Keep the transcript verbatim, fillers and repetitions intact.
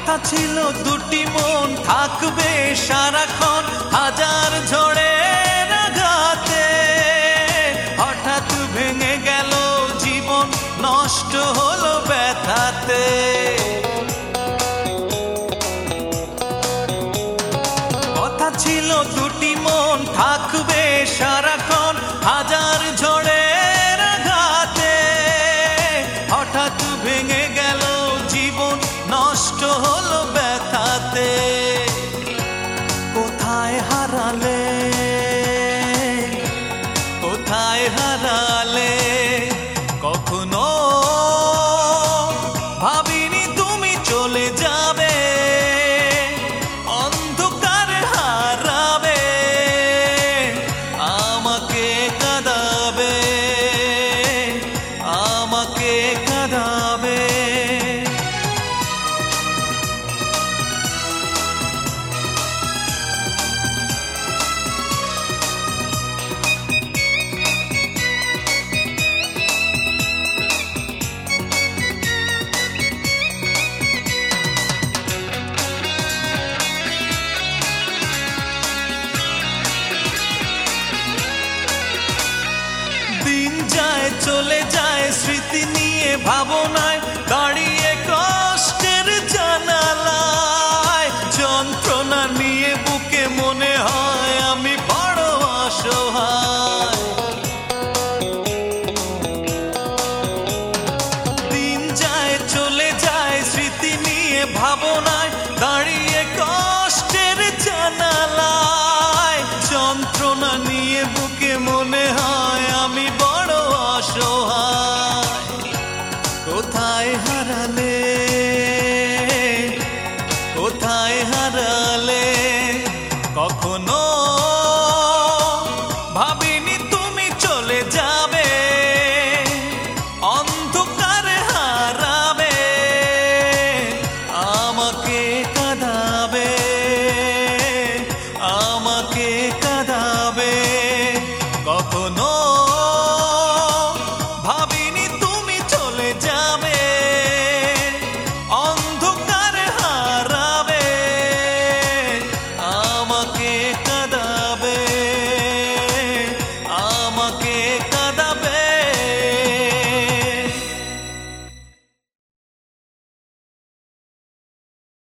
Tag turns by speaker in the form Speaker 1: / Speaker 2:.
Speaker 1: কথা ছিল দুটি মন থাকবে সারাক্ষণ হাজার ঝড়ের আঘাতে, হঠাৎ ভেঙে গেল জীবন নষ্ট হলো ব্যথাতে। কথা ছিল দুটি মন থাকবে সারাক্ষণ হাজার ঝড়ের আঘাতে, হঠাৎ ভেঙে গেল জীবন নষ্ট হলো ব্যথাতে। কোথায় হারালে, কোথায় হারালে, কখনো ভাবিনি তুমি চলে যাবে, অন্ধকার হারাবে, আমাকে কাঁদাবে, আমাকে কাঁদাবে। দিন যায় চলে যায় স্মৃতি নিয়ে ভাবনায় দাঁড়িয়ে কষ্টের জানালায়, যন্ত্রণা নিয়ে বুকে মনে হয় আমি বড় অসহায়। দিন যায় চলে যায় স্মৃতি নিয়ে ভাবনা